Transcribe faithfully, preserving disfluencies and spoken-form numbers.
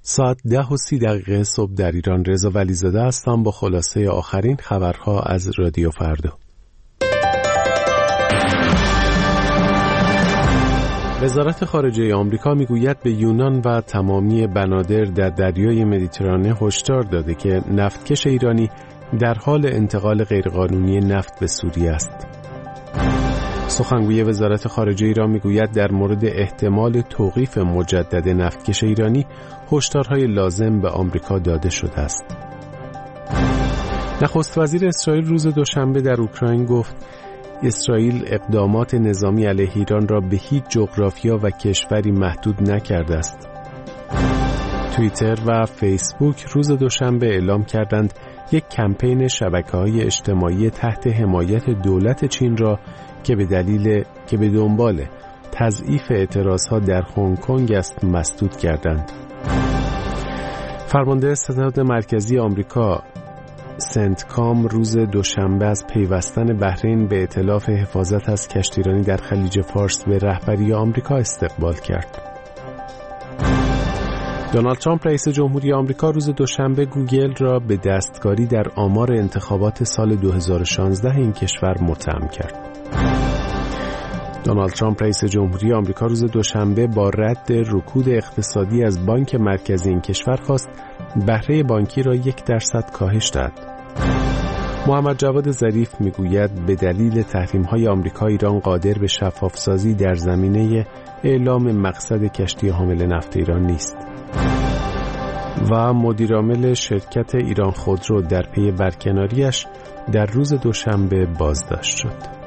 ساعت ده و سی دقیقه صبح در ایران. رضا ولیزاده هستم با خلاصه آخرین خبرها از رادیو فردا. وزارت خارجه آمریکا میگوید به یونان و تمامی بنادر در دریای مدیترانه هشدار داده که نفتکش ایرانی در حال انتقال غیرقانونی نفت به سوریه است. سخنگوی وزارت خارجه ایران میگوید در مورد احتمال توقیف مجدد نفتکش ایرانی هشدارهای لازم به آمریکا داده شده است. نخست وزیر اسرائیل روز دوشنبه در اوکراین گفت اسرائیل اقدامات نظامی علیه ایران را به هیچ جغرافیا و کشوری محدود نکرده است. توییتر و فیسبوک روز دوشنبه اعلام کردند یک کمپین شبکه‌های اجتماعی تحت حمایت دولت چین را که به دلیل که به دنبال تضعیف اعتراضها در هنگ کنگ است مسدود کردند. فرمانده ستاد مرکزی آمریکا سنتکام روز دوشنبه از پیوستن بحرین به ائتلاف حفاظت از کشتیرانی در خلیج فارس به رهبری آمریکا استقبال کرد. دونالد ترامپ رئیس جمهوری آمریکا روز دوشنبه گوگل را به دستکاری در آمار انتخابات سال دو هزار و شانزده این کشور متهم کرد. دونالد ترامپ رئیس جمهوری آمریکا روز دوشنبه با رد رکود اقتصادی از بانک مرکزی این کشور خواست بهره بانکی را یک درصد کاهش دهد. محمد جواد ظریف میگوید به دلیل تحریم‌های آمریکا ایران قادر به شفافسازی در زمینه اعلام مقصد کشتی حامل نفت ایران نیست. و مدیرعامل شرکت ایران خودرو در پی برکناریش در روز دوشنبه بازداشت شد.